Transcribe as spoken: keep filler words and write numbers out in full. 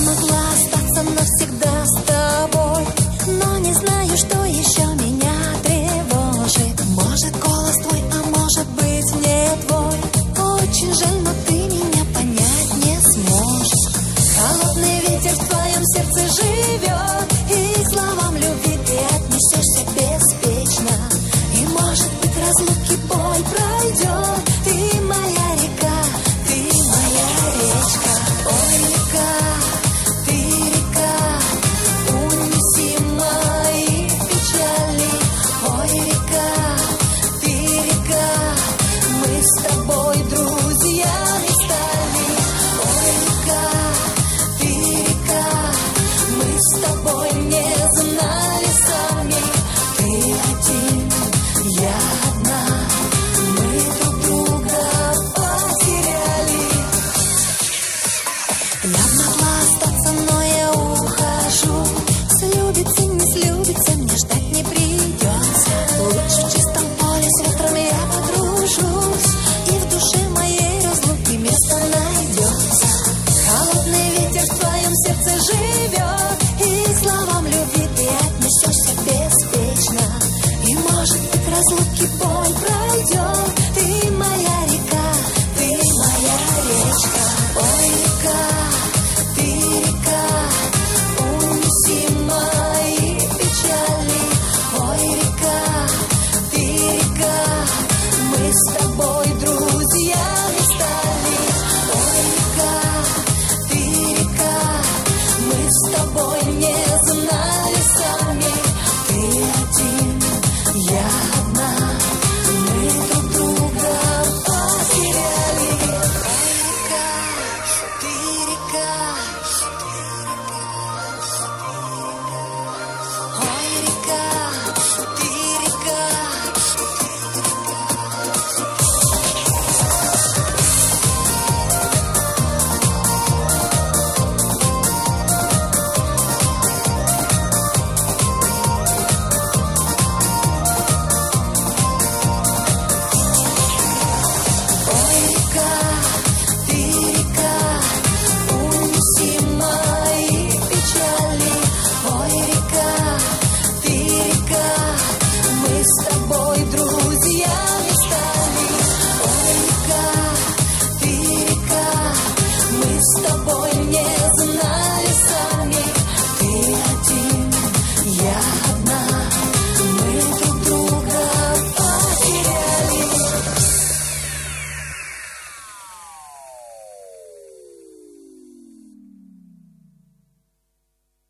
могла остаться навсегда с тобой, но не знаю, что еще меня тревожит. Может, голос твой, а может быть, не твой. Очень жаль, но ты меня понять не сможешь. Холодный ветер в твоем сердце живет, и к словам любви ты отнесешься беспечно. И может быть, разлуки боль пройдет. Ты моя река, ты моя речка. Ой, река, ты река, унеси мои печали. Ой, река, ты река, мы с тобой друзьями стали. Ой, река, ты река, мы с тобой не знали сами. Ты один, я одна, мы друг друга потеряли. Я могла остаться, но я ухожу. Слюбится, не слюбится, мне ждать не придется. Лучше в чистом поле с ветром я подружусь, и в душе моей разлуки место найдется. Холодный ветер в твоем сердце живет, и к словам любви ты отнесешься беспечно. И может быть, разлуки боль пройдет. Ты моя река, ты моя речка. Ой, река, ты река, унеси мои печали. Ой, река, ты река, мы с тобой друзьями стали. Ой, река, ты река, мы с тобой не знали сами. Ты один, я одна, мы друг друга потеряли. Ой, река, ты река, ой, река, ты река. Ой, река,